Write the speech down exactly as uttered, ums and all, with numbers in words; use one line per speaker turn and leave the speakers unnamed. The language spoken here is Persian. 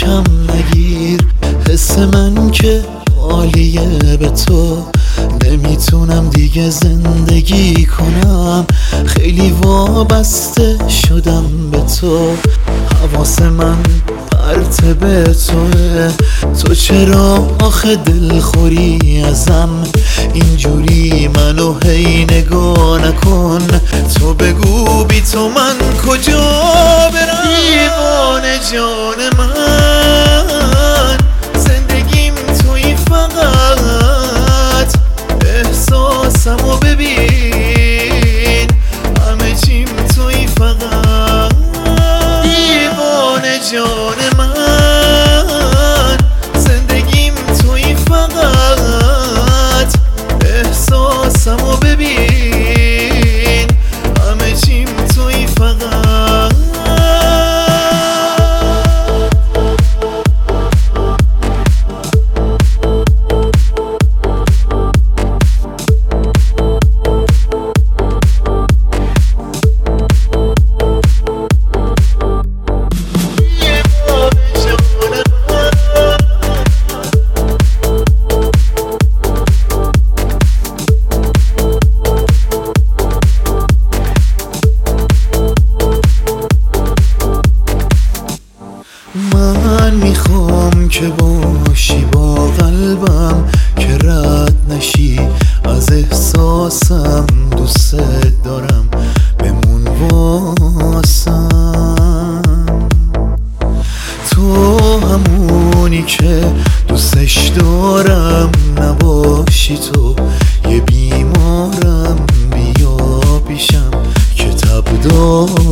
کم نگیر. حس من که عالیه به تو، نمیتونم دیگه زندگی کنم. خیلی وابسته شدم به تو، حواس من پرت به توه. تو چرا آخه دلخوری ازم اینجوری منو هی نگاه نکن. تو بگو بی تو من کجا برم؟ دیوانه جان من، زندگیم توی فقط. احساسمو ببین، همه چیم توی فقط. دیوانه جان من، زندگیم توی فقط. احساسمو ببین، همه چیم توی فقط. من میخوام که باشی با قلبم، که رد نشی از احساسم. دوست دارم بمون واسم. تو همونی که دوستش دارم، نباشی تو یه بیمارم. بیا پیشم که تب دارم.